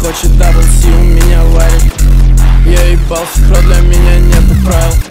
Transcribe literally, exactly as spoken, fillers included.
хочет дабл си, у меня варит. Я ебал в скро, для меня нету правил.